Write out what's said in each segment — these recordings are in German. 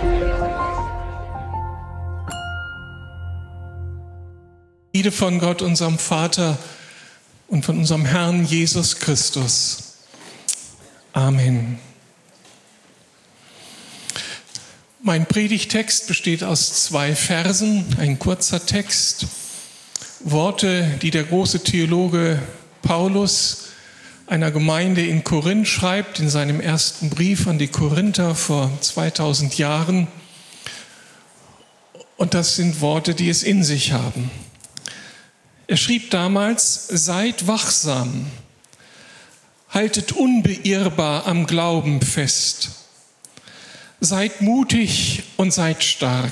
Friede von Gott, unserem Vater und von unserem Herrn Jesus Christus. Amen. Mein Predigtext besteht aus 2 Versen, ein kurzer Text. Worte, die der große Theologe Paulus einer Gemeinde in Korinth schreibt, in seinem ersten Brief an die Korinther vor 2000 Jahren. Und das sind Worte, die es in sich haben. Er schrieb damals: Seid wachsam, haltet unbeirrbar am Glauben fest, seid mutig und seid stark.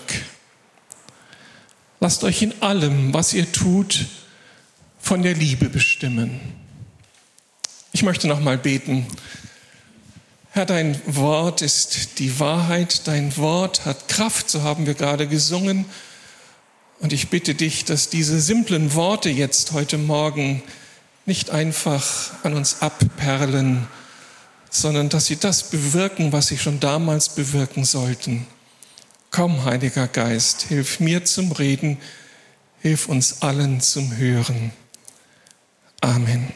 Lasst euch in allem, was ihr tut, von der Liebe bestimmen. Ich möchte noch mal beten. Herr, dein Wort ist die Wahrheit, dein Wort hat Kraft, so haben wir gerade gesungen. Und ich bitte dich, dass diese simplen Worte jetzt heute Morgen nicht einfach an uns abperlen, sondern dass sie das bewirken, was sie schon damals bewirken sollten. Komm, Heiliger Geist, hilf mir zum Reden, hilf uns allen zum Hören. Amen.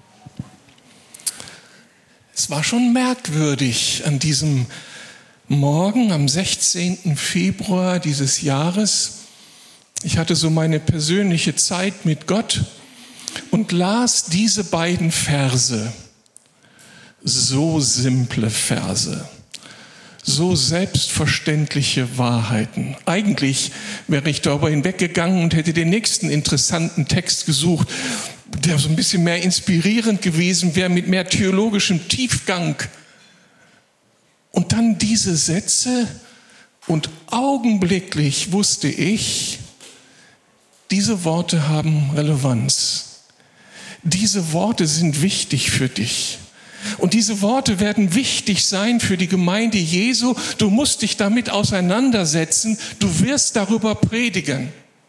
Es war schon merkwürdig an diesem Morgen, am 16. Februar dieses Jahres. Ich hatte so meine persönliche Zeit mit Gott und las diese beiden Verse. So simple Verse, so selbstverständliche Wahrheiten. Eigentlich wäre ich darüber hinweggegangen und hätte den nächsten interessanten Text gesucht, der so ein bisschen mehr inspirierend gewesen wäre, mit mehr theologischem Tiefgang. Und dann diese Sätze und augenblicklich wusste ich, diese Worte haben Relevanz. Diese Worte sind wichtig für dich. Und diese Worte werden wichtig sein für die Gemeinde Jesu. Du musst dich damit auseinandersetzen. Du wirst darüber predigen.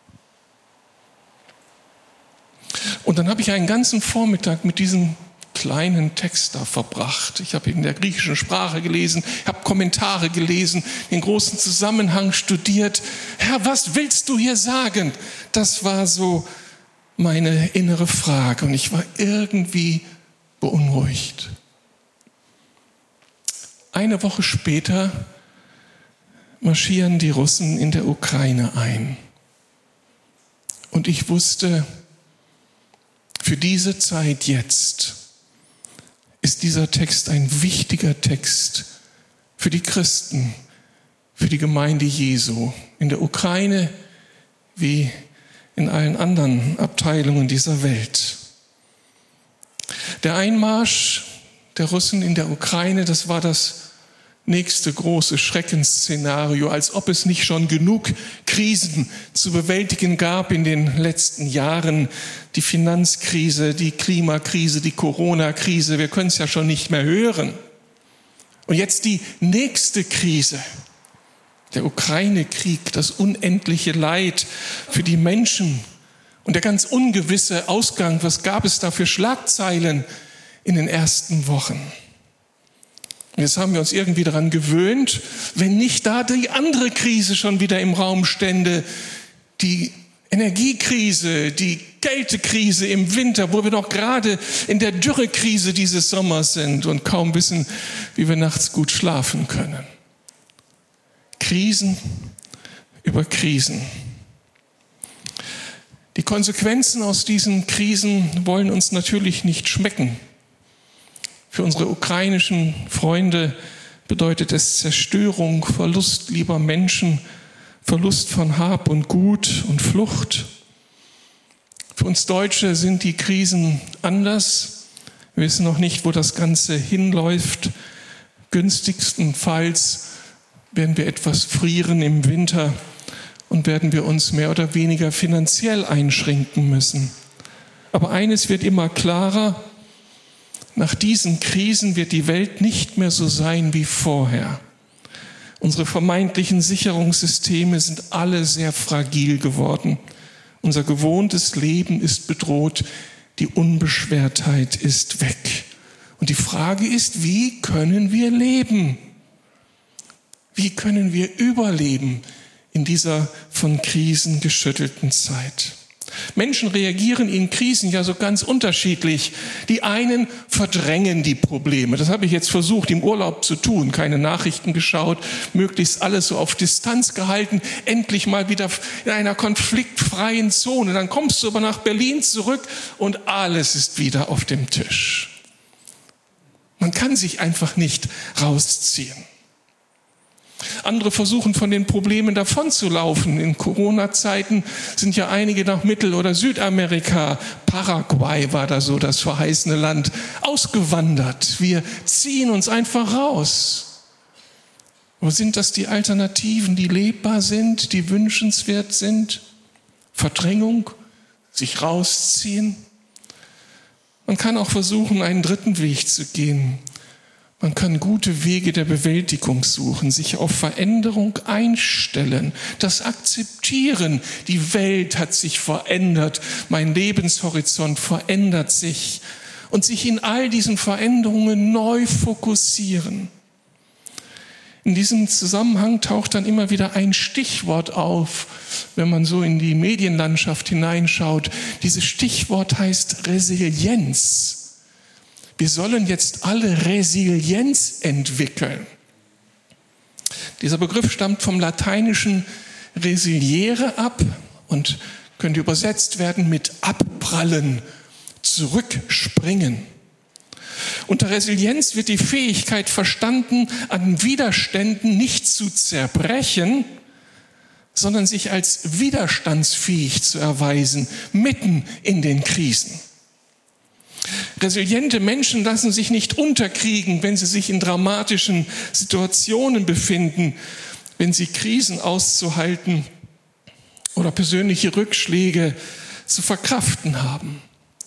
Und dann habe ich einen ganzen Vormittag mit diesem kleinen Text da verbracht. Ich habe in der griechischen Sprache gelesen, habe Kommentare gelesen, den großen Zusammenhang studiert. Herr, was willst du hier sagen? Das war so meine innere Frage und ich war irgendwie beunruhigt. Eine Woche später marschieren die Russen in der Ukraine ein. Und ich wusste, für diese Zeit jetzt ist dieser Text ein wichtiger Text für die Christen, für die Gemeinde Jesu in der Ukraine wie in allen anderen Abteilungen dieser Welt. Der Einmarsch der Russen in der Ukraine, das war das nächste große Schreckensszenario, als ob es nicht schon genug Krisen zu bewältigen gab in den letzten Jahren. Die Finanzkrise, die Klimakrise, die Corona-Krise, wir können es ja schon nicht mehr hören. Und jetzt die nächste Krise, der Ukraine-Krieg, das unendliche Leid für die Menschen und der ganz ungewisse Ausgang. Was gab es da für Schlagzeilen in den ersten Wochen? Und jetzt haben wir uns irgendwie daran gewöhnt, wenn nicht da die andere Krise schon wieder im Raum stände, die Energiekrise, die Kältekrise im Winter, wo wir noch gerade in der Dürrekrise dieses Sommers sind und kaum wissen, wie wir nachts gut schlafen können. Krisen über Krisen. Die Konsequenzen aus diesen Krisen wollen uns natürlich nicht schmecken. Für unsere ukrainischen Freunde bedeutet es Zerstörung, Verlust lieber Menschen, Verlust von Hab und Gut und Flucht. Für uns Deutsche sind die Krisen anders. Wir wissen noch nicht, wo das Ganze hinläuft. Günstigstenfalls werden wir etwas frieren im Winter und werden wir uns mehr oder weniger finanziell einschränken müssen. Aber eines wird immer klarer: Nach diesen Krisen wird die Welt nicht mehr so sein wie vorher. Unsere vermeintlichen Sicherungssysteme sind alle sehr fragil geworden. Unser gewohntes Leben ist bedroht. Die Unbeschwertheit ist weg. Und die Frage ist, wie können wir leben? Wie Wie können wir überleben in dieser von Krisen geschüttelten Zeit? Menschen reagieren in Krisen ja so ganz unterschiedlich. Die einen verdrängen die Probleme. Das habe ich jetzt versucht im Urlaub zu tun. Keine Nachrichten geschaut, möglichst alles so auf Distanz gehalten. Endlich mal wieder in einer konfliktfreien Zone. Dann kommst du aber nach Berlin zurück und alles ist wieder auf dem Tisch. Man kann sich einfach nicht rausziehen. Andere versuchen, von den Problemen davonzulaufen. In Corona-Zeiten sind ja einige nach Mittel- oder Südamerika, Paraguay war da so das verheißene Land, ausgewandert. Wir ziehen uns einfach raus. Aber sind das die Alternativen, die lebbar sind, die wünschenswert sind? Verdrängung, sich rausziehen? Man kann auch versuchen, einen dritten Weg zu gehen. Man kann gute Wege der Bewältigung suchen, sich auf Veränderung einstellen, das akzeptieren. Die Welt hat sich verändert, mein Lebenshorizont verändert sich und sich in all diesen Veränderungen neu fokussieren. In diesem Zusammenhang taucht dann immer wieder ein Stichwort auf, wenn man so in die Medienlandschaft hineinschaut. Dieses Stichwort heißt Resilienz. Wir sollen jetzt alle Resilienz entwickeln. Dieser Begriff stammt vom lateinischen resiliere ab und könnte übersetzt werden mit abprallen, zurückspringen. Unter Resilienz wird die Fähigkeit verstanden, an Widerständen nicht zu zerbrechen, sondern sich als widerstandsfähig zu erweisen, mitten in den Krisen. Resiliente Menschen lassen sich nicht unterkriegen, wenn sie sich in dramatischen Situationen befinden, wenn sie Krisen auszuhalten oder persönliche Rückschläge zu verkraften haben.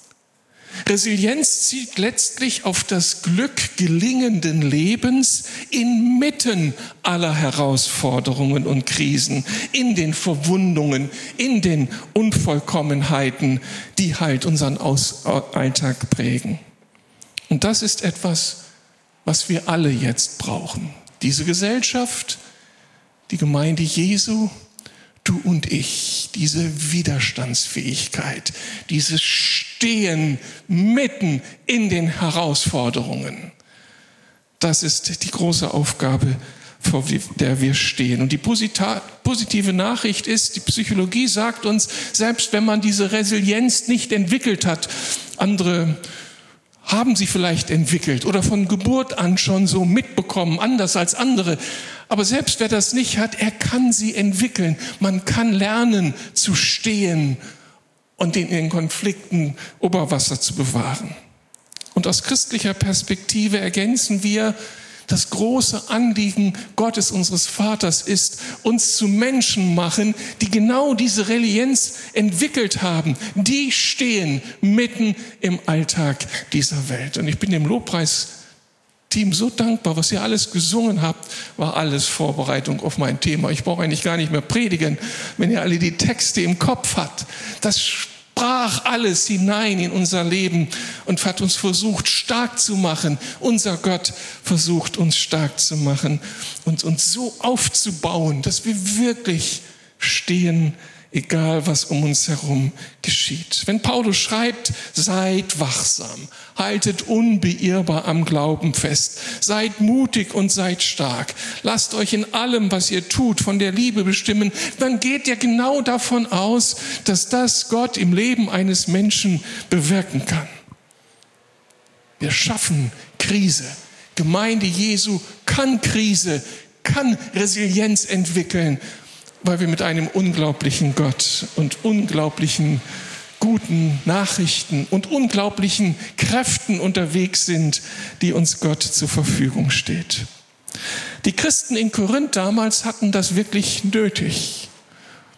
Resilienz zielt letztlich auf das Glück gelingenden Lebens inmitten aller Herausforderungen und Krisen, in den Verwundungen, in den Unvollkommenheiten, die halt unseren Alltag prägen. Und das ist etwas, was wir alle jetzt brauchen. Diese Gesellschaft, die Gemeinde Jesu, du und ich, diese Widerstandsfähigkeit, dieses Stehen mitten in den Herausforderungen. Das ist die große Aufgabe, vor der wir stehen. Und die positive Nachricht ist, die Psychologie sagt uns, selbst wenn man diese Resilienz nicht entwickelt hat, andere haben sie vielleicht entwickelt oder von Geburt an schon so mitbekommen, anders als andere. Aber selbst wer das nicht hat, er kann sie entwickeln. Man kann lernen zu stehen und in den Konflikten Oberwasser zu bewahren. Und aus christlicher Perspektive ergänzen wir, das große Anliegen Gottes, unseres Vaters, ist, uns zu Menschen machen, die genau diese Resilienz entwickelt haben. Die stehen mitten im Alltag dieser Welt. Und ich bin dem Lobpreisteam so dankbar, was ihr alles gesungen habt, war alles Vorbereitung auf mein Thema. Ich brauche eigentlich gar nicht mehr predigen, wenn ihr alle die Texte im Kopf habt. Das sprach alles hinein in unser Leben und hat uns versucht, stark zu machen. Unser Gott versucht, uns stark zu machen und uns so aufzubauen, dass wir wirklich stehen, egal was um uns herum geschieht. Wenn Paulus schreibt, seid wachsam, haltet unbeirrbar am Glauben fest, seid mutig und seid stark, lasst euch in allem, was ihr tut, von der Liebe bestimmen, dann geht ihr genau davon aus, dass das Gott im Leben eines Menschen bewirken kann. Wir schaffen Krise. Gemeinde Jesu kann Krise, kann Resilienz entwickeln, weil wir mit einem unglaublichen Gott und unglaublichen guten Nachrichten und unglaublichen Kräften unterwegs sind, die uns Gott zur Verfügung steht. Die Christen in Korinth damals hatten das wirklich nötig.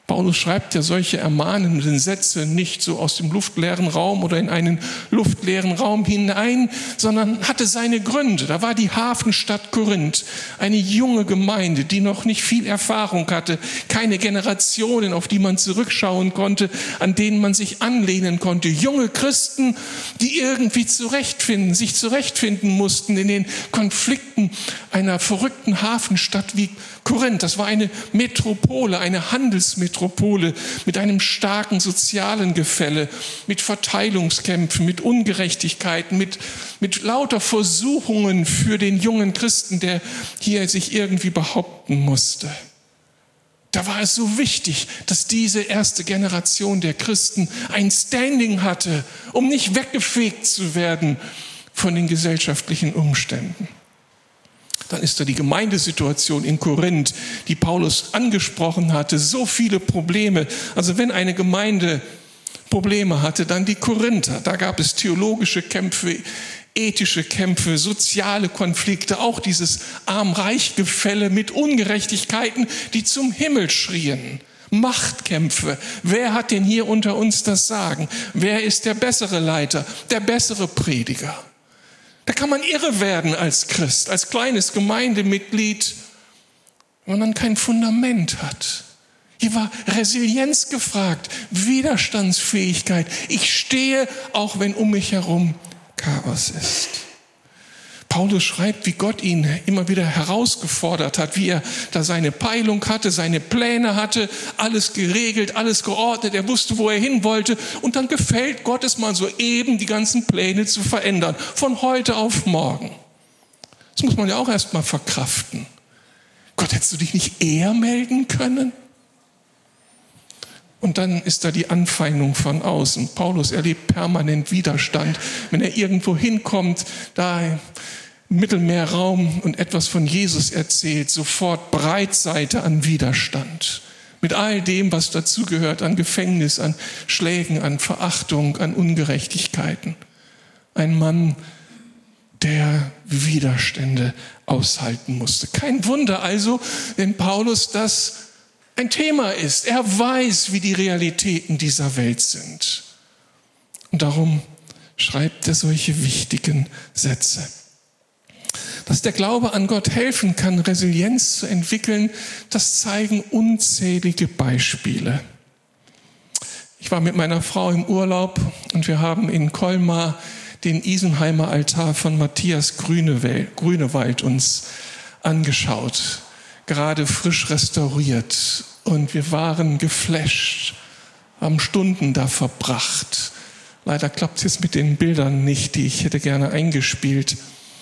Paulus schreibt ja solche ermahnenden Sätze nicht so aus dem luftleeren Raum oder in einen luftleeren Raum hinein, sondern hatte seine Gründe. Da war die Hafenstadt Korinth, eine junge Gemeinde, die noch nicht viel Erfahrung hatte, keine Generationen, auf die man zurückschauen konnte, an denen man sich anlehnen konnte. Junge Christen, die irgendwie sich zurechtfinden mussten in den Konflikten einer verrückten Hafenstadt wie Korinth. Das war eine Metropole, eine Handelsmetropole mit einem starken sozialen Gefälle, mit Verteilungskämpfen, mit Ungerechtigkeiten, mit lauter Versuchungen für den jungen Christen, der hier sich irgendwie behaupten musste. Da war es so wichtig, dass diese erste Generation der Christen ein Standing hatte, um nicht weggefegt zu werden von den gesellschaftlichen Umständen. Dann ist da die Gemeindesituation in Korinth, die Paulus angesprochen hatte, so viele Probleme. Also wenn eine Gemeinde Probleme hatte, dann die Korinther. Da gab es theologische Kämpfe, ethische Kämpfe, soziale Konflikte, auch dieses Arm-Reich-Gefälle mit Ungerechtigkeiten, die zum Himmel schrien. Machtkämpfe. Wer hat denn hier unter uns das Sagen? Wer ist der bessere Leiter, der bessere Prediger? Da kann man irre werden als Christ, als kleines Gemeindemitglied, wenn man kein Fundament hat. Hier war Resilienz gefragt, Widerstandsfähigkeit. Ich stehe, auch wenn um mich herum Chaos ist. Paulus schreibt, wie Gott ihn immer wieder herausgefordert hat, wie er da seine Peilung hatte, seine Pläne hatte, alles geregelt, alles geordnet, er wusste, wo er hin wollte, und dann gefällt Gott es mal so eben, die ganzen Pläne zu verändern, von heute auf morgen. Das muss man ja auch erst mal verkraften. Gott, hättest du dich nicht eher melden können? Und dann ist da die Anfeindung von außen. Paulus erlebt permanent Widerstand. Wenn er irgendwo hinkommt, da im Mittelmeerraum und etwas von Jesus erzählt, sofort Breitseite an Widerstand. Mit all dem, was dazugehört, an Gefängnis, an Schlägen, an Verachtung, an Ungerechtigkeiten. Ein Mann, der Widerstände aushalten musste. Kein Wunder also, wenn Paulus das ein Thema ist. Er weiß, wie die Realitäten dieser Welt sind. Und darum schreibt er solche wichtigen Sätze. Dass der Glaube an Gott helfen kann, Resilienz zu entwickeln, das zeigen unzählige Beispiele. Ich war mit meiner Frau im Urlaub und wir haben in Colmar den Isenheimer Altar von Matthias Grünewald uns angeschaut. Gerade frisch restauriert, und wir waren geflasht, haben Stunden da verbracht. Leider klappt es jetzt mit den Bildern nicht, die ich hätte gerne eingespielt.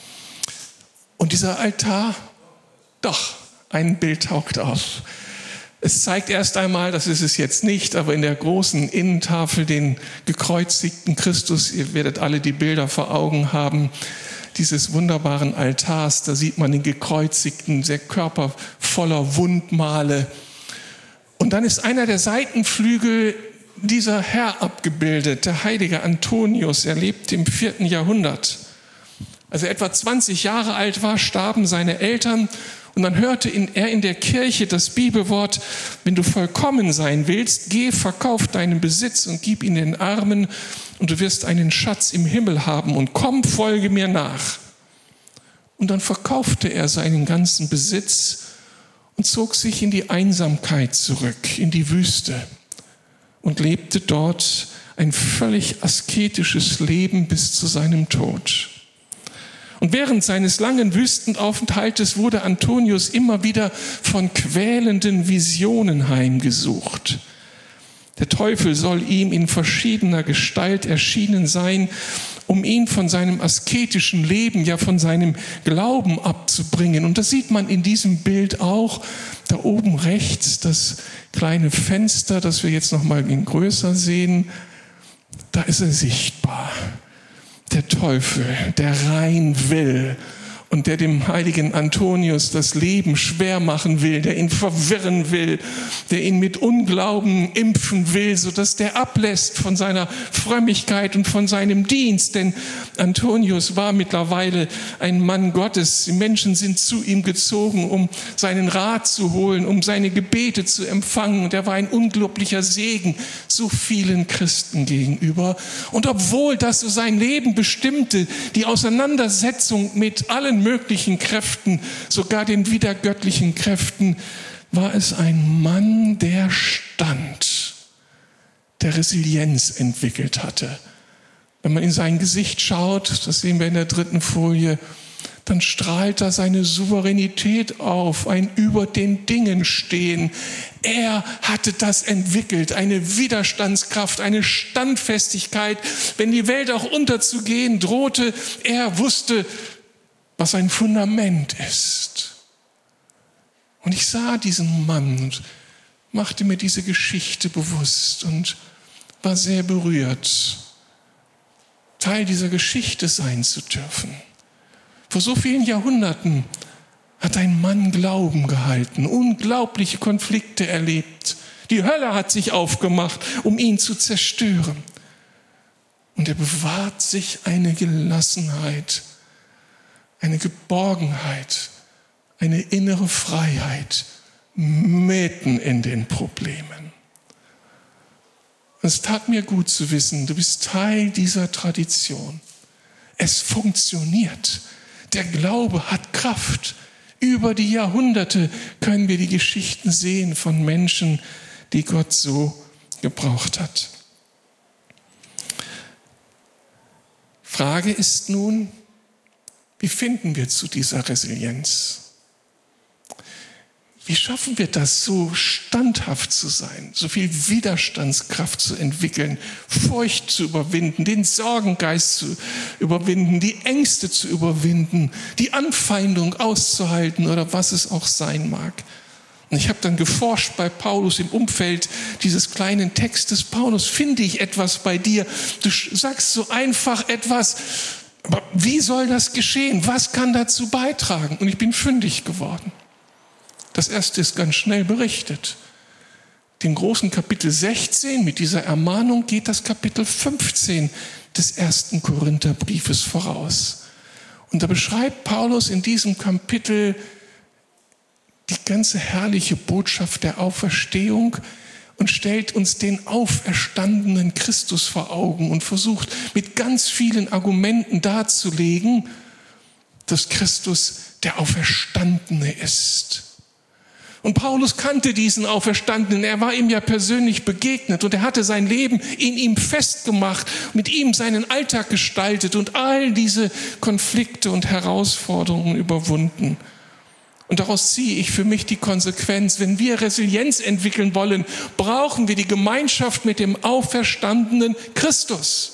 Und dieser Altar, doch, ein Bild taucht auf. Es zeigt erst einmal, das ist es jetzt nicht, aber in der großen Innentafel den gekreuzigten Christus. Ihr werdet alle die Bilder vor Augen haben, dieses wunderbaren Altars. Da sieht man den gekreuzigten, der Körper voller Wundmale. Und dann ist einer der Seitenflügel dieser Herr abgebildet, der heilige Antonius. Er lebt im 4. Jahrhundert. Als er etwa 20 Jahre alt war, starben seine Eltern. Und dann hörte er in der Kirche das Bibelwort: Wenn du vollkommen sein willst, geh, verkauf deinen Besitz und gib ihn den Armen, und du wirst einen Schatz im Himmel haben, und komm, folge mir nach. Und dann verkaufte er seinen ganzen Besitz und zog sich in die Einsamkeit zurück, in die Wüste, und lebte dort ein völlig asketisches Leben bis zu seinem Tod. Und während seines langen Wüstenaufenthaltes wurde Antonius immer wieder von quälenden Visionen heimgesucht. Der Teufel soll ihm in verschiedener Gestalt erschienen sein, um ihn von seinem asketischen Leben, ja von seinem Glauben abzubringen. Und das sieht man in diesem Bild auch. Da oben rechts das kleine Fenster, das wir jetzt noch mal größer sehen, da ist er sichtbar. Der Teufel, der rein will und der dem heiligen Antonius das Leben schwer machen will, der ihn verwirren will, der ihn mit Unglauben impfen will, sodass der ablässt von seiner Frömmigkeit und von seinem Dienst. Denn Antonius war mittlerweile ein Mann Gottes. Die Menschen sind zu ihm gezogen, um seinen Rat zu holen, um seine Gebete zu empfangen. Und er war ein unglaublicher Segen so vielen Christen gegenüber. Und obwohl das so sein Leben bestimmte, die Auseinandersetzung mit allen möglichen Kräften, sogar den widergöttlichen Kräften, war es ein Mann, der stand, der Resilienz entwickelt hatte. Wenn man in sein Gesicht schaut, das sehen wir in der 3. Folie, dann strahlt da seine Souveränität auf, ein über den Dingen stehen. Er hatte das entwickelt, eine Widerstandskraft, eine Standfestigkeit. Wenn die Welt auch unterzugehen drohte, er wusste, was ein Fundament ist. Und ich sah diesen Mann und machte mir diese Geschichte bewusst und war sehr berührt, Teil dieser Geschichte sein zu dürfen. Vor so vielen Jahrhunderten hat ein Mann Glauben gehalten, unglaubliche Konflikte erlebt. Die Hölle hat sich aufgemacht, um ihn zu zerstören. Und er bewahrt sich eine Gelassenheit, eine Geborgenheit, eine innere Freiheit mitten in den Problemen. Es tat mir gut zu wissen, du bist Teil dieser Tradition. Es funktioniert. Der Glaube hat Kraft. Über die Jahrhunderte können wir die Geschichten sehen von Menschen, die Gott so gebraucht hat. Frage ist nun, wie finden wir zu dieser Resilienz? Wie schaffen wir das, so standhaft zu sein, so viel Widerstandskraft zu entwickeln, Furcht zu überwinden, den Sorgengeist zu überwinden, die Ängste zu überwinden, die Anfeindung auszuhalten oder was es auch sein mag? Und ich habe dann geforscht bei Paulus im Umfeld dieses kleinen Textes. Paulus, finde ich etwas bei dir? Du sagst so einfach etwas, aber wie soll das geschehen? Was kann dazu beitragen? Und ich bin fündig geworden. Das erste ist ganz schnell berichtet. Dem großen Kapitel 16 mit dieser Ermahnung geht das Kapitel 15 des 1. Korintherbriefes voraus. Und da beschreibt Paulus in diesem Kapitel die ganze herrliche Botschaft der Auferstehung und stellt uns den auferstandenen Christus vor Augen und versucht mit ganz vielen Argumenten darzulegen, dass Christus der Auferstandene ist. Und Paulus kannte diesen Auferstandenen, er war ihm ja persönlich begegnet und er hatte sein Leben in ihm festgemacht, mit ihm seinen Alltag gestaltet und all diese Konflikte und Herausforderungen überwunden. Und daraus ziehe ich für mich die Konsequenz, wenn wir Resilienz entwickeln wollen, brauchen wir die Gemeinschaft mit dem auferstandenen Christus.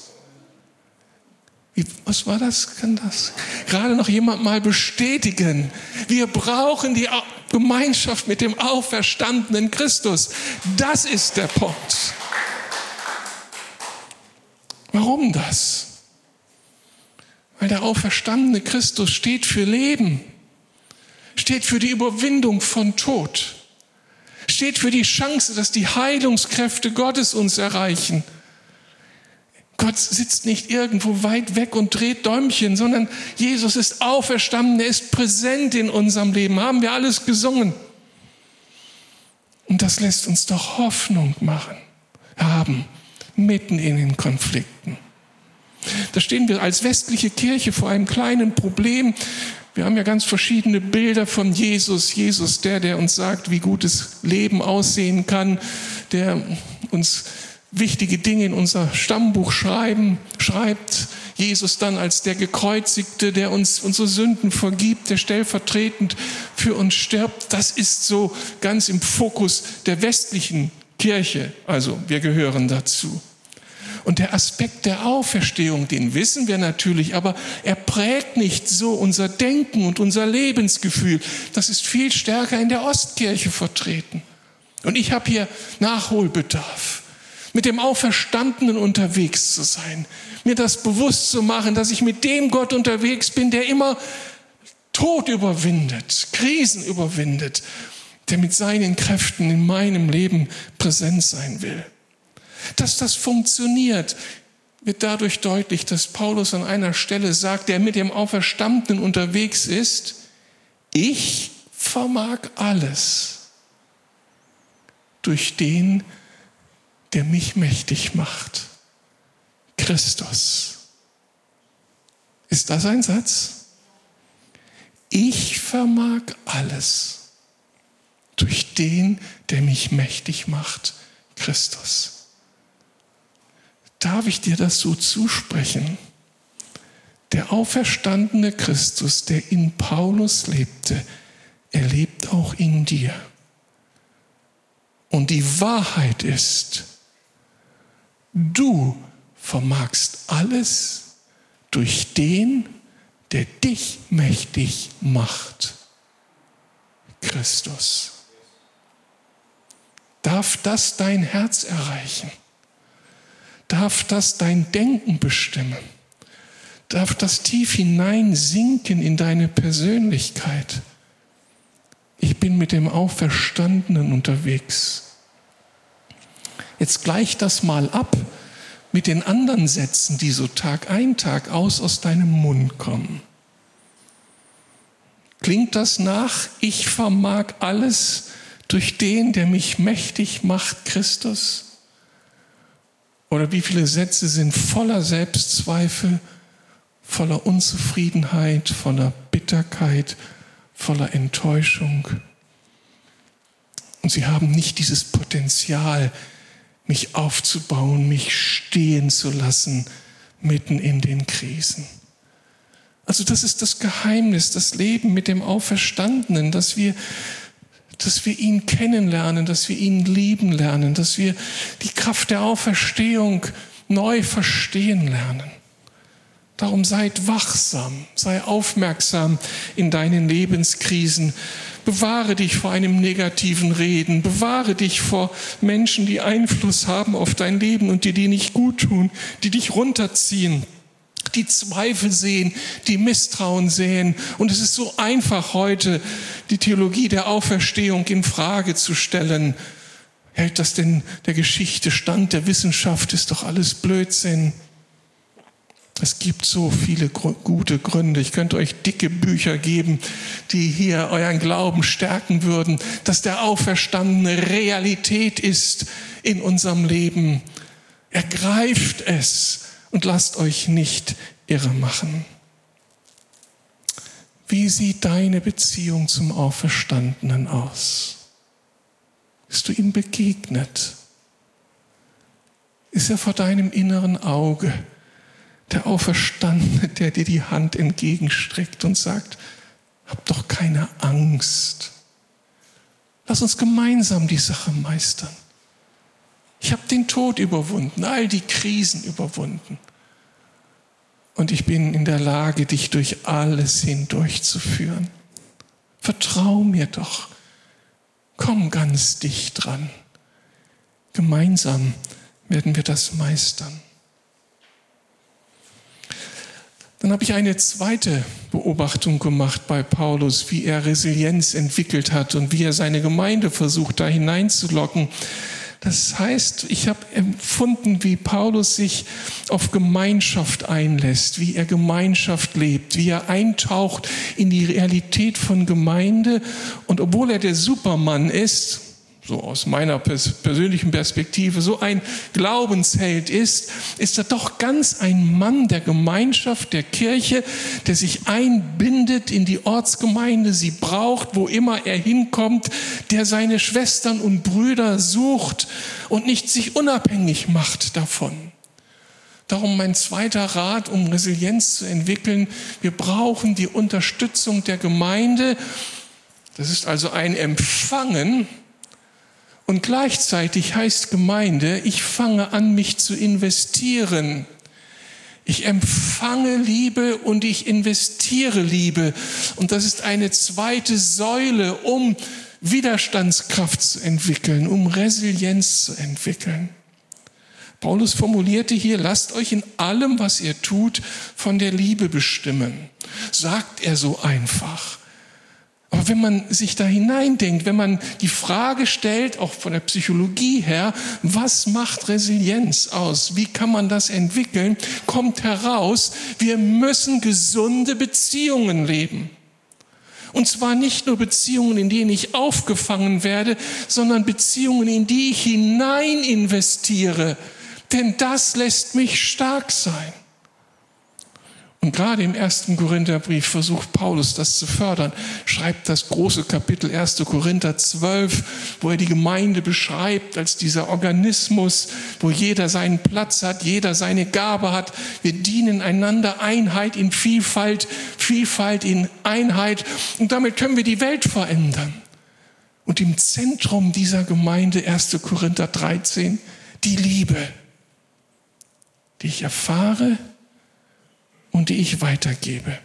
Was war das? Kann das gerade noch jemand mal bestätigen? Wir brauchen die Gemeinschaft mit dem auferstandenen Christus. Das ist der Punkt. Warum das? Weil der auferstandene Christus steht für Leben, steht für die Überwindung von Tod, steht für die Chance, dass die Heilungskräfte Gottes uns erreichen. Gott sitzt nicht irgendwo weit weg und dreht Däumchen, sondern Jesus ist auferstanden, er ist präsent in unserem Leben. Haben wir alles gesungen. Und das lässt uns doch Hoffnung haben, mitten in den Konflikten. Da stehen wir als westliche Kirche vor einem kleinen Problem. Wir haben ja ganz verschiedene Bilder von Jesus. Jesus, der uns sagt, wie gutes Leben aussehen kann, der uns wichtige Dinge in unser Stammbuch schreibt. Jesus dann als der Gekreuzigte, der uns unsere Sünden vergibt, der stellvertretend für uns stirbt. Das ist so ganz im Fokus der westlichen Kirche. Also wir gehören dazu. Und der Aspekt der Auferstehung, den wissen wir natürlich, aber er prägt nicht so unser Denken und unser Lebensgefühl. Das ist viel stärker in der Ostkirche vertreten. Und ich habe hier Nachholbedarf. Mit dem Auferstandenen unterwegs zu sein, mir das bewusst zu machen, dass ich mit dem Gott unterwegs bin, der immer Tod überwindet, Krisen überwindet, der mit seinen Kräften in meinem Leben präsent sein will. Dass das funktioniert, wird dadurch deutlich, dass Paulus an einer Stelle sagt, der mit dem Auferstandenen unterwegs ist, ich vermag alles durch den, der mich mächtig macht. Christus. Ist das ein Satz? Ich vermag alles durch den, der mich mächtig macht. Christus. Darf ich dir das so zusprechen? Der auferstandene Christus, der in Paulus lebte, er lebt auch in dir. Und die Wahrheit ist, du vermagst alles durch den, der dich mächtig macht. Christus. Darf das dein Herz erreichen? Darf das dein Denken bestimmen? Darf das tief hineinsinken in deine Persönlichkeit? Ich bin mit dem Auferstandenen unterwegs. Jetzt gleich das mal ab mit den anderen Sätzen, die so Tag ein, Tag aus deinem Mund kommen. Klingt das nach, ich vermag alles durch den, der mich mächtig macht, Christus? Oder wie viele Sätze sind voller Selbstzweifel, voller Unzufriedenheit, voller Bitterkeit, voller Enttäuschung? Und sie haben nicht dieses Potenzial, mich aufzubauen, mich stehen zu lassen, mitten in den Krisen. Also das ist das Geheimnis, das Leben mit dem Auferstandenen, dass wir ihn kennenlernen, dass wir ihn lieben lernen, dass wir die Kraft der Auferstehung neu verstehen lernen. Darum seid wachsam, sei aufmerksam in deinen Lebenskrisen. Bewahre dich vor einem negativen Reden. Bewahre dich vor Menschen, die Einfluss haben auf dein Leben und die dir nicht gut tun, die dich runterziehen, die Zweifel sehen, die Misstrauen sehen. Und es ist so einfach heute, die Theologie der Auferstehung in Frage zu stellen. Hält das denn der Geschichte stand, der Wissenschaft? Ist doch alles Blödsinn. Es gibt so viele gute Gründe. Ich könnte euch dicke Bücher geben, die hier euren Glauben stärken würden, dass der Auferstandene Realität ist in unserem Leben. Ergreift es und lasst euch nicht irre machen. Wie sieht deine Beziehung zum Auferstandenen aus? Bist du ihm begegnet? Ist er vor deinem inneren Auge? Der Auferstandene, der dir die Hand entgegenstreckt und sagt, hab doch keine Angst. Lass uns gemeinsam die Sache meistern. Ich habe den Tod überwunden, all die Krisen überwunden. Und ich bin in der Lage, dich durch alles hindurchzuführen. Vertrau mir doch. Komm ganz dicht dran. Gemeinsam werden wir das meistern. Dann habe ich eine zweite Beobachtung gemacht bei Paulus, wie er Resilienz entwickelt hat und wie er seine Gemeinde versucht, da hineinzulocken. Das heißt, ich habe empfunden, wie Paulus sich auf Gemeinschaft einlässt, wie er Gemeinschaft lebt, wie er eintaucht in die Realität von Gemeinde. Und obwohl er der Supermann ist, so aus meiner persönlichen Perspektive, so ein Glaubensheld ist er doch ganz ein Mann der Gemeinschaft, der Kirche, der sich einbindet in die Ortsgemeinde, sie braucht, wo immer er hinkommt, der seine Schwestern und Brüder sucht und nicht sich unabhängig macht davon. Darum mein zweiter Rat, um Resilienz zu entwickeln: Wir brauchen die Unterstützung der Gemeinde. Das ist also ein Empfangen. Und gleichzeitig heißt Gemeinde, ich fange an, mich zu investieren. Ich empfange Liebe und ich investiere Liebe. Und das ist eine zweite Säule, um Widerstandskraft zu entwickeln, um Resilienz zu entwickeln. Paulus formulierte hier, lasst euch in allem, was ihr tut, von der Liebe bestimmen. Sagt er so einfach. Aber wenn man sich da hineindenkt, wenn man die Frage stellt, auch von der Psychologie her, was macht Resilienz aus? Wie kann man das entwickeln? Kommt heraus, wir müssen gesunde Beziehungen leben. Und zwar nicht nur Beziehungen, in denen ich aufgefangen werde, sondern Beziehungen, in die ich hinein investiere. Denn das lässt mich stark sein. Und gerade im 1. Korintherbrief versucht Paulus das zu fördern, schreibt das große Kapitel 1. Korinther 12, wo er die Gemeinde beschreibt als dieser Organismus, wo jeder seinen Platz hat, jeder seine Gabe hat. Wir dienen einander, Einheit in Vielfalt, Vielfalt in Einheit. Und damit können wir die Welt verändern. Und im Zentrum dieser Gemeinde, 1. Korinther 13, die Liebe, die ich erfahre und die ich weitergebe.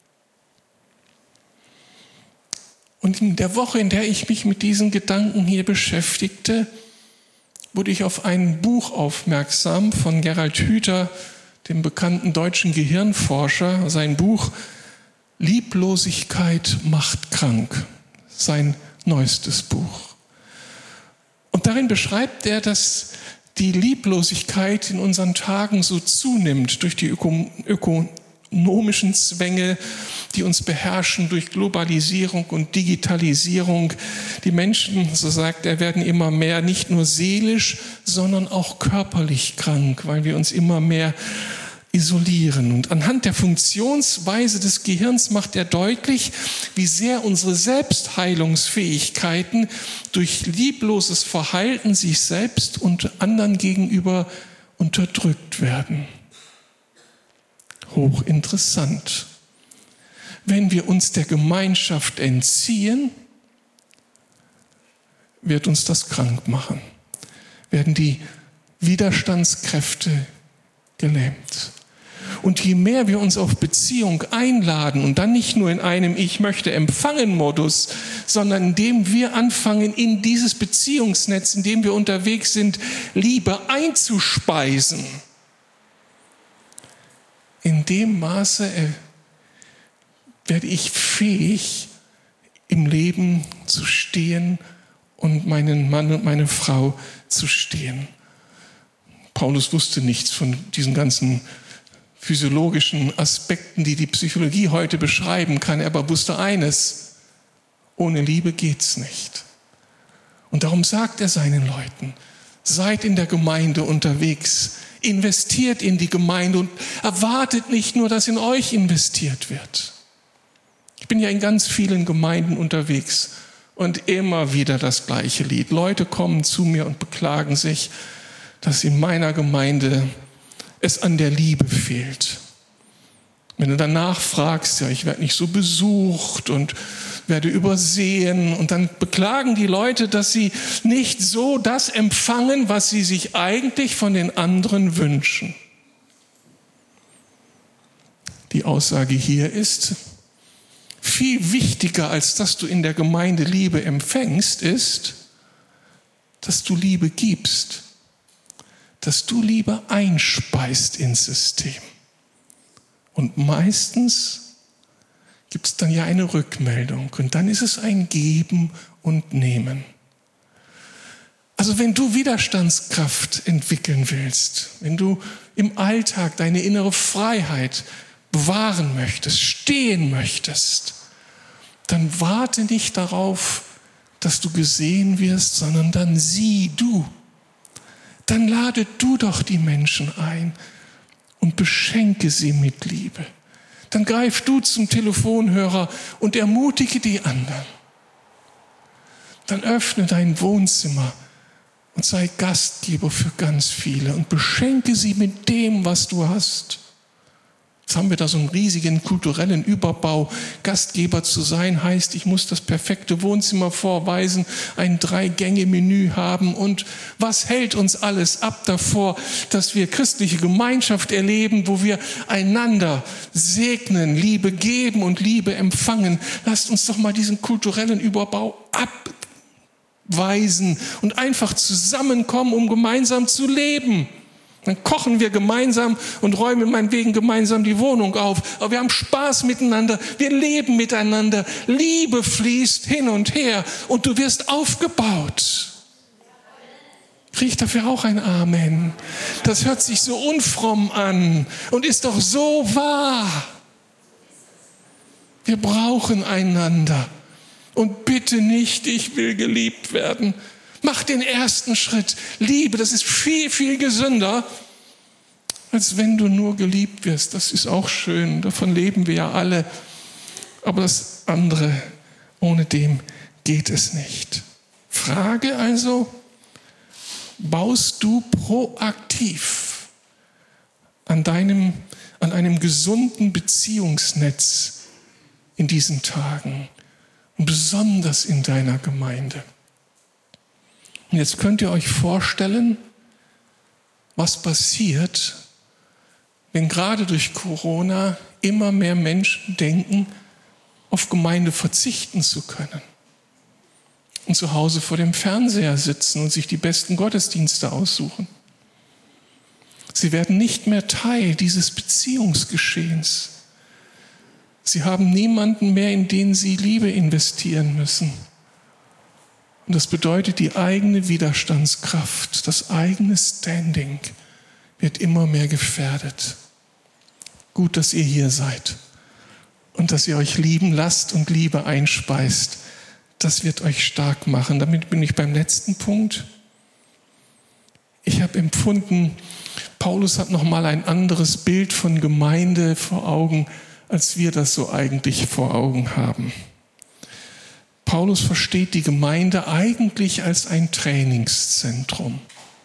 Und in der Woche, in der ich mich mit diesen Gedanken hier beschäftigte, wurde ich auf ein Buch aufmerksam von Gerald Hüther, dem bekannten deutschen Gehirnforscher. Sein Buch Lieblosigkeit macht krank, sein neuestes Buch. Und darin beschreibt er, dass die Lieblosigkeit in unseren Tagen so zunimmt durch die ökonomischen Zwänge, die uns beherrschen, durch Globalisierung und Digitalisierung. Die Menschen, so sagt er, werden immer mehr nicht nur seelisch, sondern auch körperlich krank, weil wir uns immer mehr isolieren. Und anhand der Funktionsweise des Gehirns macht er deutlich, wie sehr unsere Selbstheilungsfähigkeiten durch liebloses Verhalten sich selbst und anderen gegenüber unterdrückt werden. Hochinteressant. Wenn wir uns der Gemeinschaft entziehen, wird uns das krank machen. Werden die Widerstandskräfte gelähmt. Und je mehr wir uns auf Beziehung einladen und dann nicht nur in einem Ich möchte empfangen Modus, sondern indem wir anfangen, in dieses Beziehungsnetz, in dem wir unterwegs sind, Liebe einzuspeisen, in dem Maße werde ich fähig, im Leben zu stehen und meinen Mann und meine Frau zu stehen. Paulus wusste nichts von diesen ganzen physiologischen Aspekten, die die Psychologie heute beschreiben kann. Er aber wusste eines: Ohne Liebe geht's nicht. Und darum sagt er seinen Leuten: Seid in der Gemeinde unterwegs, investiert in die Gemeinde und erwartet nicht nur, dass in euch investiert wird. Ich bin ja in ganz vielen Gemeinden unterwegs und immer wieder das gleiche Lied. Leute kommen zu mir und beklagen sich, dass in meiner Gemeinde es an der Liebe fehlt. Wenn du danach fragst, ja, ich werde nicht so besucht und werde übersehen, und dann beklagen die Leute, dass sie nicht so das empfangen, was sie sich eigentlich von den anderen wünschen. Die Aussage hier ist: Viel wichtiger, als dass du in der Gemeinde Liebe empfängst, ist, dass du Liebe gibst, dass du Liebe einspeist ins System. Und meistens gibt es dann ja eine Rückmeldung und dann ist es ein Geben und Nehmen. Also wenn du Widerstandskraft entwickeln willst, wenn du im Alltag deine innere Freiheit bewahren möchtest, stehen möchtest, dann warte nicht darauf, dass du gesehen wirst, sondern dann sieh du. Dann lade du doch die Menschen ein und beschenke sie mit Liebe. Dann greif du zum Telefonhörer und ermutige die anderen. Dann öffne dein Wohnzimmer und sei Gastgeber für ganz viele und beschenke sie mit dem, was du hast. Jetzt haben wir da so einen riesigen kulturellen Überbau. Gastgeber zu sein heißt, ich muss das perfekte Wohnzimmer vorweisen, ein 3-Gänge-Menü haben. Und was hält uns alles ab davor, dass wir christliche Gemeinschaft erleben, wo wir einander segnen, Liebe geben und Liebe empfangen? Lasst uns doch mal diesen kulturellen Überbau abweisen und einfach zusammenkommen, um gemeinsam zu leben. Dann kochen wir gemeinsam und räumen meinetwegen gemeinsam die Wohnung auf. Aber wir haben Spaß miteinander, wir leben miteinander. Liebe fließt hin und her und du wirst aufgebaut. Kriege ich dafür auch ein Amen? Das hört sich so unfromm an und ist doch so wahr. Wir brauchen einander. Und bitte nicht, ich will geliebt werden. Mach den ersten Schritt. Liebe, das ist viel, viel gesünder, als wenn du nur geliebt wirst. Das ist auch schön, davon leben wir ja alle. Aber das andere, ohne dem geht es nicht. Frage also, baust du proaktiv an einem gesunden Beziehungsnetz in diesen Tagen und besonders in deiner Gemeinde? Und jetzt könnt ihr euch vorstellen, was passiert, wenn gerade durch Corona immer mehr Menschen denken, auf Gemeinde verzichten zu können und zu Hause vor dem Fernseher sitzen und sich die besten Gottesdienste aussuchen. Sie werden nicht mehr Teil dieses Beziehungsgeschehens. Sie haben niemanden mehr, in den sie Liebe investieren müssen. Und das bedeutet, die eigene Widerstandskraft, das eigene Standing wird immer mehr gefährdet. Gut, dass ihr hier seid und dass ihr euch lieben lasst und Liebe einspeist. Das wird euch stark machen. Damit bin ich beim letzten Punkt. Ich habe empfunden, Paulus hat nochmal ein anderes Bild von Gemeinde vor Augen, als wir das so eigentlich vor Augen haben. Paulus versteht die Gemeinde eigentlich als ein Trainingszentrum,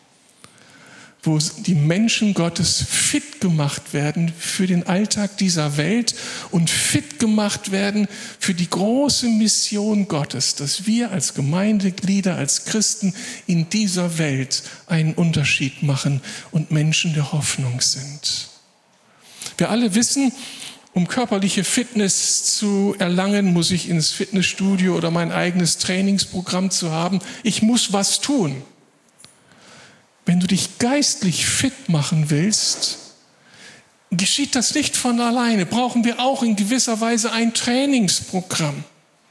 wo die Menschen Gottes fit gemacht werden für den Alltag dieser Welt und fit gemacht werden für die große Mission Gottes, dass wir als Gemeindeglieder, als Christen in dieser Welt einen Unterschied machen und Menschen der Hoffnung sind. Wir alle wissen, um körperliche Fitness zu erlangen, muss ich ins Fitnessstudio oder mein eigenes Trainingsprogramm zu haben. Ich muss was tun. Wenn du dich geistlich fit machen willst, geschieht das nicht von alleine. Brauchen wir auch in gewisser Weise ein Trainingsprogramm.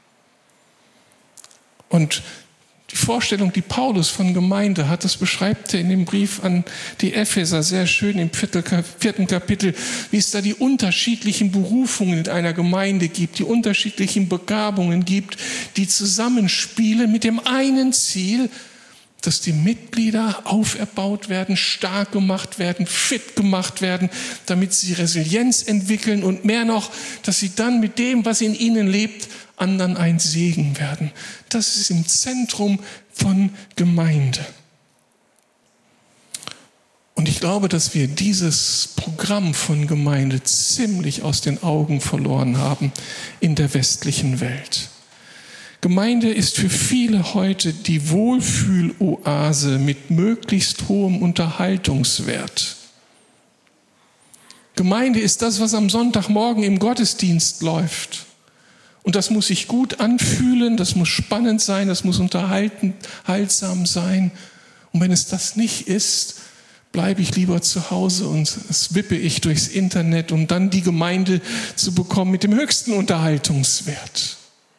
Und die Vorstellung, die Paulus von Gemeinde hat, das beschreibt er in dem Brief an die Epheser sehr schön im 4. Kapitel, wie es da die unterschiedlichen Berufungen in einer Gemeinde gibt, die unterschiedlichen Begabungen gibt, die zusammenspielen mit dem einen Ziel, dass die Mitglieder auferbaut werden, stark gemacht werden, fit gemacht werden, damit sie Resilienz entwickeln und mehr noch, dass sie dann mit dem, was in ihnen lebt, anderen ein Segen werden. Das ist im Zentrum von Gemeinde. Und ich glaube, dass wir dieses Programm von Gemeinde ziemlich aus den Augen verloren haben in der westlichen Welt. Gemeinde ist für viele heute die Wohlfühloase mit möglichst hohem Unterhaltungswert. Gemeinde ist das, was am Sonntagmorgen im Gottesdienst läuft. Und das muss sich gut anfühlen, das muss spannend sein, das muss unterhaltsam sein. Und wenn es das nicht ist, bleibe ich lieber zu Hause und swippe ich durchs Internet, um dann die Gemeinde zu bekommen mit dem höchsten Unterhaltungswert.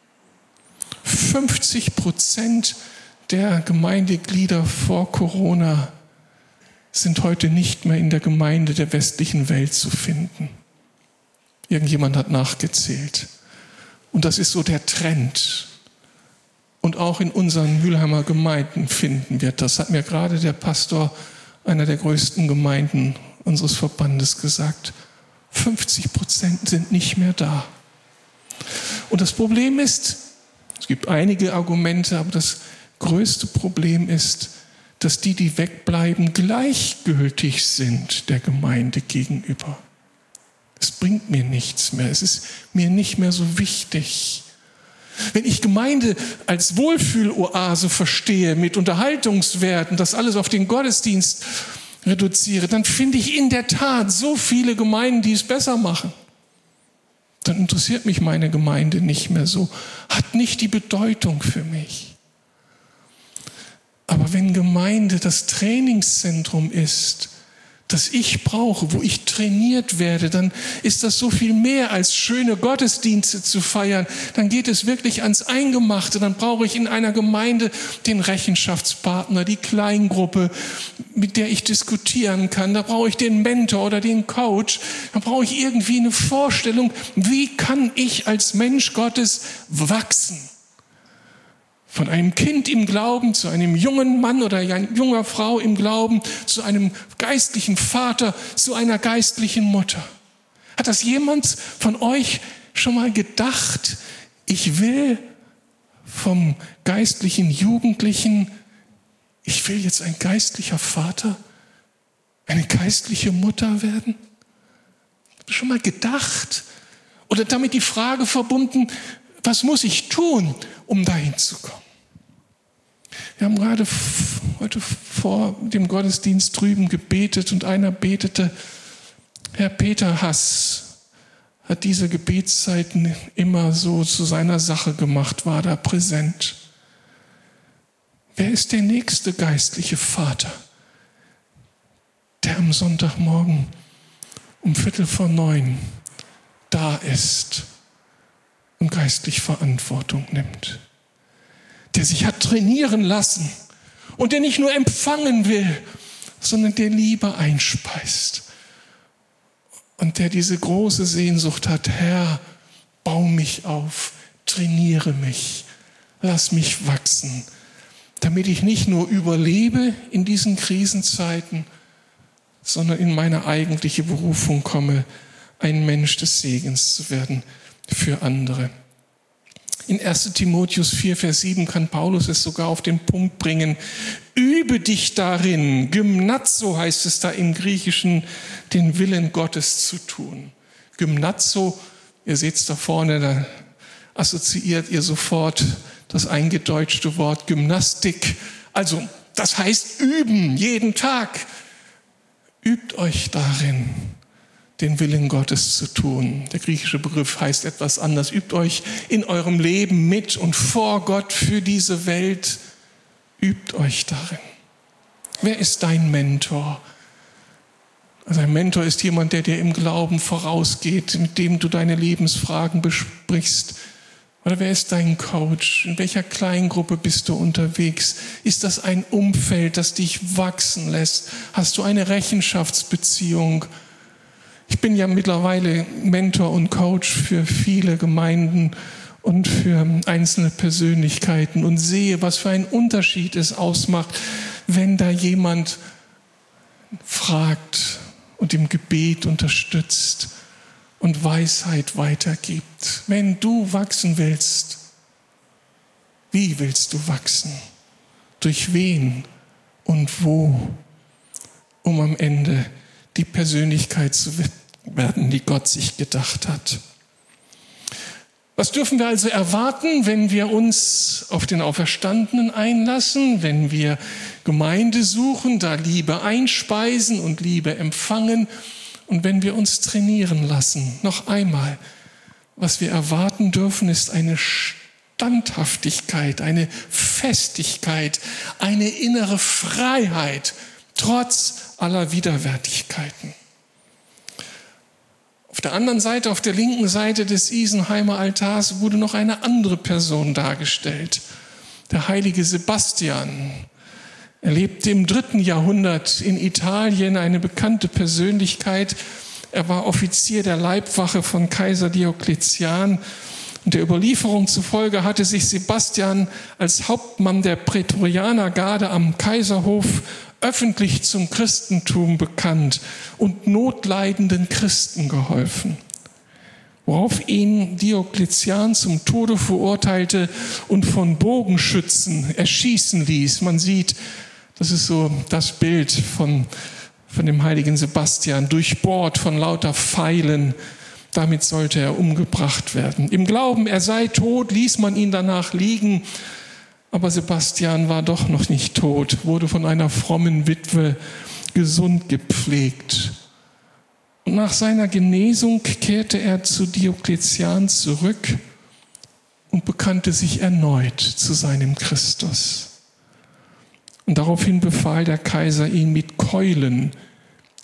50% der Gemeindeglieder vor Corona sind heute nicht mehr in der Gemeinde der westlichen Welt zu finden. Irgendjemand hat nachgezählt. Und das ist so der Trend. Und auch in unseren Mülheimer Gemeinden finden wir das. Hat mir gerade der Pastor einer der größten Gemeinden unseres Verbandes gesagt. 50% sind nicht mehr da. Und das Problem ist, es gibt einige Argumente, aber das größte Problem ist, dass die wegbleiben, gleichgültig sind der Gemeinde gegenüber. Es bringt mir nichts mehr, es ist mir nicht mehr so wichtig. Wenn ich Gemeinde als Wohlfühloase verstehe, mit Unterhaltungswerten, das alles auf den Gottesdienst reduziere, dann finde ich in der Tat so viele Gemeinden, die es besser machen. Dann interessiert mich meine Gemeinde nicht mehr so, hat nicht die Bedeutung für mich. Aber wenn Gemeinde das Trainingszentrum ist, das ich brauche, wo ich trainiert werde, dann ist das so viel mehr als schöne Gottesdienste zu feiern. Dann geht es wirklich ans Eingemachte. Dann brauche ich in einer Gemeinde den Rechenschaftspartner, die Kleingruppe, mit der ich diskutieren kann. Da brauche ich den Mentor oder den Coach. Da brauche ich irgendwie eine Vorstellung, wie kann ich als Mensch Gottes wachsen? Von einem Kind im Glauben zu einem jungen Mann oder einer jungen Frau im Glauben, zu einem geistlichen Vater, zu einer geistlichen Mutter. Hat das jemand von euch schon mal gedacht? Ich will vom geistlichen Jugendlichen, ich will jetzt ein geistlicher Vater, eine geistliche Mutter werden? Habt ihr schon mal gedacht? Oder damit die Frage verbunden, was muss ich tun, um dahin zu kommen? Wir haben gerade heute vor dem Gottesdienst drüben gebetet und einer betete, Herr Peter Hass hat diese Gebetszeiten immer so zu seiner Sache gemacht, war da präsent. Wer ist der nächste geistliche Vater, der am Sonntagmorgen um 8:45 da ist und geistlich Verantwortung nimmt? Der sich hat trainieren lassen und der nicht nur empfangen will, sondern der Liebe einspeist. Und der diese große Sehnsucht hat, Herr, bau mich auf, trainiere mich, lass mich wachsen, damit ich nicht nur überlebe in diesen Krisenzeiten, sondern in meine eigentliche Berufung komme, ein Mensch des Segens zu werden für andere. In 1. Timotheus 4, Vers 7 kann Paulus es sogar auf den Punkt bringen. Übe dich darin, gymnazo heißt es da im Griechischen, den Willen Gottes zu tun. Gymnazo, ihr seht es da vorne, da assoziiert ihr sofort das eingedeutschte Wort Gymnastik. Also das heißt üben, jeden Tag. Übt euch darin, den Willen Gottes zu tun. Der griechische Begriff heißt etwas anders. Übt euch in eurem Leben mit und vor Gott für diese Welt. Übt euch darin. Wer ist dein Mentor? Also ein Mentor ist jemand, der dir im Glauben vorausgeht, mit dem du deine Lebensfragen besprichst. Oder wer ist dein Coach? In welcher Kleingruppe bist du unterwegs? Ist das ein Umfeld, das dich wachsen lässt? Hast du eine Rechenschaftsbeziehung? Ich bin ja mittlerweile Mentor und Coach für viele Gemeinden und für einzelne Persönlichkeiten und sehe, was für einen Unterschied es ausmacht, wenn da jemand fragt und im Gebet unterstützt und Weisheit weitergibt. Wenn du wachsen willst, wie willst du wachsen? Durch wen und wo? Um am Ende die Persönlichkeit zu werden, die Gott sich gedacht hat. Was dürfen wir also erwarten, wenn wir uns auf den Auferstandenen einlassen, wenn wir Gemeinde suchen, da Liebe einspeisen und Liebe empfangen und wenn wir uns trainieren lassen? Noch einmal, was wir erwarten dürfen, ist eine Standhaftigkeit, eine Festigkeit, eine innere Freiheit, trotz aller Widerwärtigkeiten. Auf der anderen Seite, auf der linken Seite des Isenheimer Altars wurde noch eine andere Person dargestellt, der heilige Sebastian. Er lebte im 3. Jahrhundert in Italien, eine bekannte Persönlichkeit. Er war Offizier der Leibwache von Kaiser Diokletian. Und der Überlieferung zufolge hatte sich Sebastian als Hauptmann der Prätorianergarde am Kaiserhof öffentlich zum Christentum bekannt und notleidenden Christen geholfen. Worauf ihn Diokletian zum Tode verurteilte und von Bogenschützen erschießen ließ. Man sieht, das ist so das Bild von dem heiligen Sebastian, durchbohrt von lauter Pfeilen. Damit sollte er umgebracht werden. Im Glauben, er sei tot, ließ man ihn danach liegen. Aber Sebastian war doch noch nicht tot, wurde von einer frommen Witwe gesund gepflegt. Und nach seiner Genesung kehrte er zu Diokletian zurück und bekannte sich erneut zu seinem Christus. Und daraufhin befahl der Kaiser, ihn mit Keulen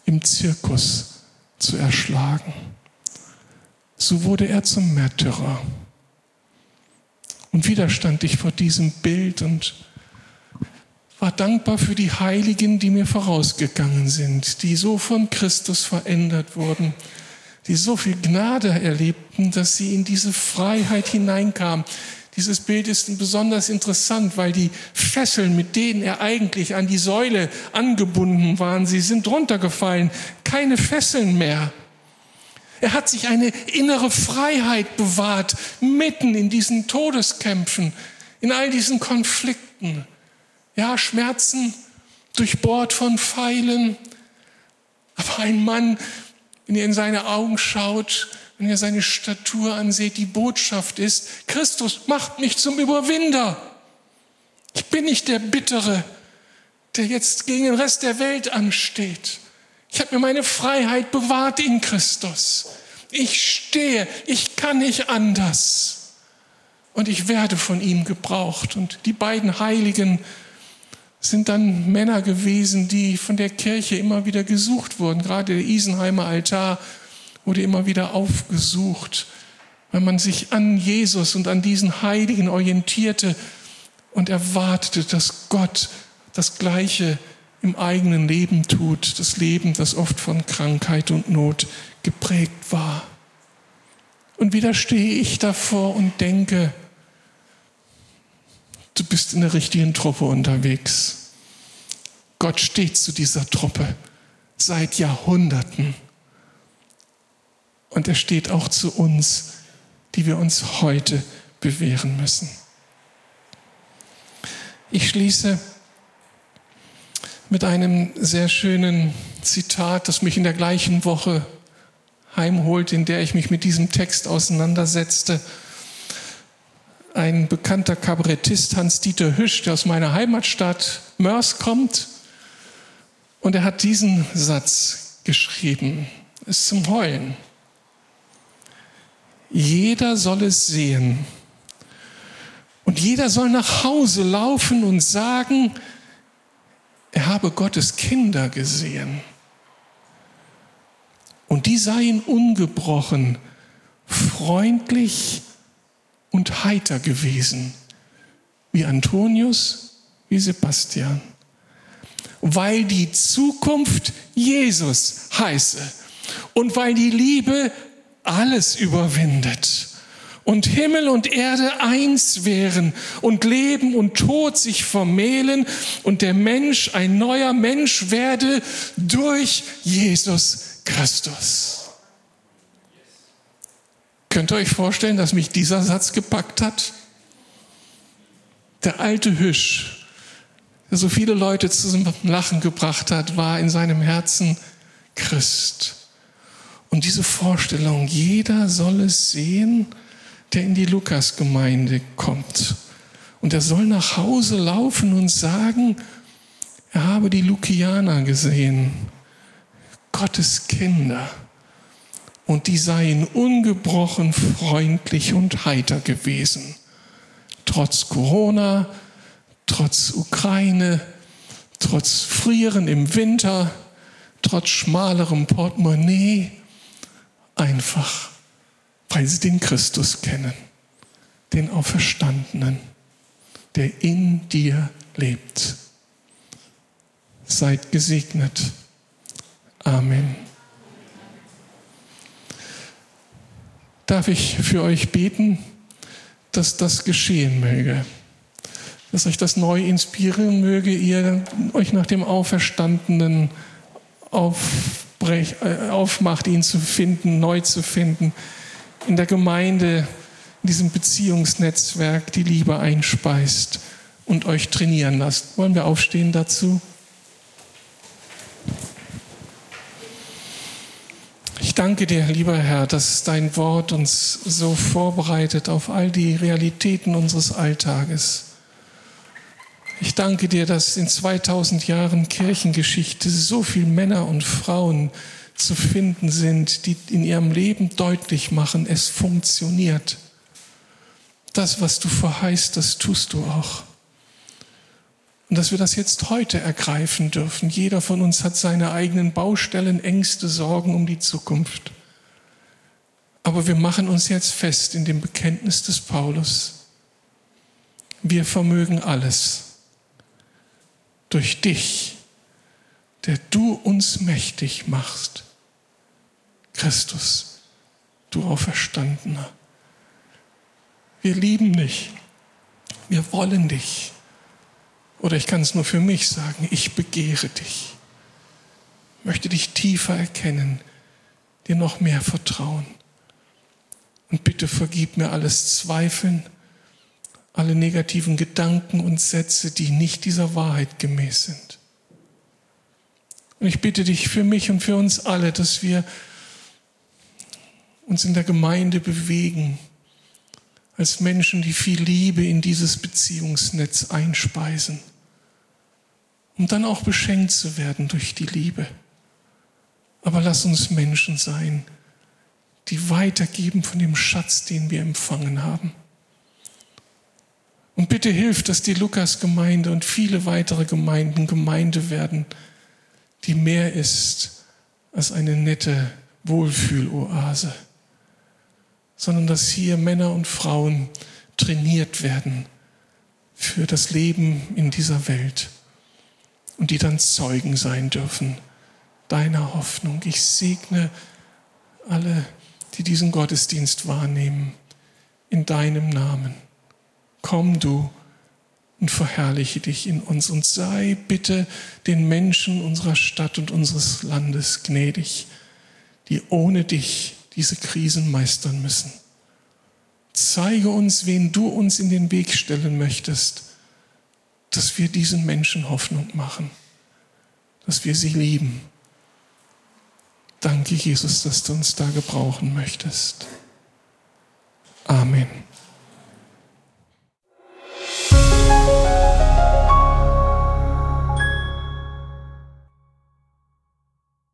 im Zirkus zu erschlagen. So wurde er zum Märtyrer. Und wieder stand ich vor diesem Bild und war dankbar für die Heiligen, die mir vorausgegangen sind, die so von Christus verändert wurden, die so viel Gnade erlebten, dass sie in diese Freiheit hineinkamen. Dieses Bild ist besonders interessant, weil die Fesseln, mit denen er eigentlich an die Säule angebunden war, sie sind runtergefallen, keine Fesseln mehr. Er hat sich eine innere Freiheit bewahrt, mitten in diesen Todeskämpfen, in all diesen Konflikten. Ja, Schmerzen, durchbohrt von Pfeilen. Aber ein Mann, wenn ihr in seine Augen schaut, wenn ihr seine Statur ansieht, die Botschaft ist, Christus macht mich zum Überwinder. Ich bin nicht der Bittere, der jetzt gegen den Rest der Welt ansteht. Ich habe mir meine Freiheit bewahrt in Christus. Ich stehe, ich kann nicht anders. Und ich werde von ihm gebraucht. Und die beiden Heiligen sind dann Männer gewesen, die von der Kirche immer wieder gesucht wurden. Gerade der Isenheimer Altar wurde immer wieder aufgesucht, weil man sich an Jesus und an diesen Heiligen orientierte und erwartete, dass Gott das Gleiche im eigenen Leben tut. Das Leben, das oft von Krankheit und Not geprägt war. Und wieder stehe ich davor und denke, du bist in der richtigen Truppe unterwegs. Gott steht zu dieser Truppe seit Jahrhunderten. Und er steht auch zu uns, die wir uns heute bewähren müssen. Ich schließe mit einem sehr schönen Zitat, das mich in der gleichen Woche heimholt, in der ich mich mit diesem Text auseinandersetzte. Ein bekannter Kabarettist, Hans-Dieter Hüsch, der aus meiner Heimatstadt Moers kommt. Und er hat diesen Satz geschrieben, ist zum Heulen. Jeder soll es sehen. Und jeder soll nach Hause laufen und sagen, er habe Gottes Kinder gesehen. Und die seien ungebrochen, freundlich und heiter gewesen, wie Antonius, wie Sebastian. Weil die Zukunft Jesus heiße und weil die Liebe alles überwindet und Himmel und Erde eins wären und Leben und Tod sich vermählen und der Mensch ein neuer Mensch werde durch Jesus Christus. Könnt ihr euch vorstellen, dass mich dieser Satz gepackt hat? Der alte Hüsch, der so viele Leute zum Lachen gebracht hat, war in seinem Herzen Christ. Und diese Vorstellung, jeder soll es sehen, der in die Lukasgemeinde kommt. Und er soll nach Hause laufen und sagen, er habe die Lukianer gesehen, Gottes Kinder. Und die seien ungebrochen freundlich und heiter gewesen. Trotz Corona, trotz Ukraine, trotz Frieren im Winter, trotz schmalerem Portemonnaie, einfach, weil sie den Christus kennen, den Auferstandenen, der in dir lebt. Seid gesegnet. Amen. Darf ich für euch beten, dass das geschehen möge, dass euch das neu inspirieren möge, ihr euch nach dem Auferstandenen aufmacht, ihn zu finden, neu zu finden, in der Gemeinde, in diesem Beziehungsnetzwerk die Liebe einspeist und euch trainieren lasst. Wollen wir aufstehen dazu? Ich danke dir, lieber Herr, dass dein Wort uns so vorbereitet auf all die Realitäten unseres Alltages. Ich danke dir, dass in 2000 Jahren Kirchengeschichte so viele Männer und Frauen zu finden sind, die in ihrem Leben deutlich machen, es funktioniert. Das, was du verheißt, das tust du auch. Und dass wir das jetzt heute ergreifen dürfen. Jeder von uns hat seine eigenen Baustellen, Ängste, Sorgen um die Zukunft. Aber wir machen uns jetzt fest in dem Bekenntnis des Paulus. Wir vermögen alles durch dich, der du uns mächtig machst. Christus, du Auferstandener. Wir lieben dich. Wir wollen dich. Oder ich kann es nur für mich sagen, ich begehre dich. Ich möchte dich tiefer erkennen, dir noch mehr vertrauen. Und bitte vergib mir alles Zweifeln, alle negativen Gedanken und Sätze, die nicht dieser Wahrheit gemäß sind. Und ich bitte dich für mich und für uns alle, dass wir uns in der Gemeinde bewegen, als Menschen, die viel Liebe in dieses Beziehungsnetz einspeisen, um dann auch beschenkt zu werden durch die Liebe. Aber lass uns Menschen sein, die weitergeben von dem Schatz, den wir empfangen haben. Und bitte hilf, dass die Lukas-Gemeinde und viele weitere Gemeinden Gemeinde werden, die mehr ist als eine nette Wohlfühloase, sondern dass hier Männer und Frauen trainiert werden für das Leben in dieser Welt und die dann Zeugen sein dürfen deiner Hoffnung. Ich segne alle, die diesen Gottesdienst wahrnehmen, in deinem Namen. Komm du und verherrliche dich in uns und sei bitte den Menschen unserer Stadt und unseres Landes gnädig, die ohne dich diese Krisen meistern müssen. Zeige uns, wen du uns in den Weg stellen möchtest, dass wir diesen Menschen Hoffnung machen, dass wir sie lieben. Danke, Jesus, dass du uns da gebrauchen möchtest.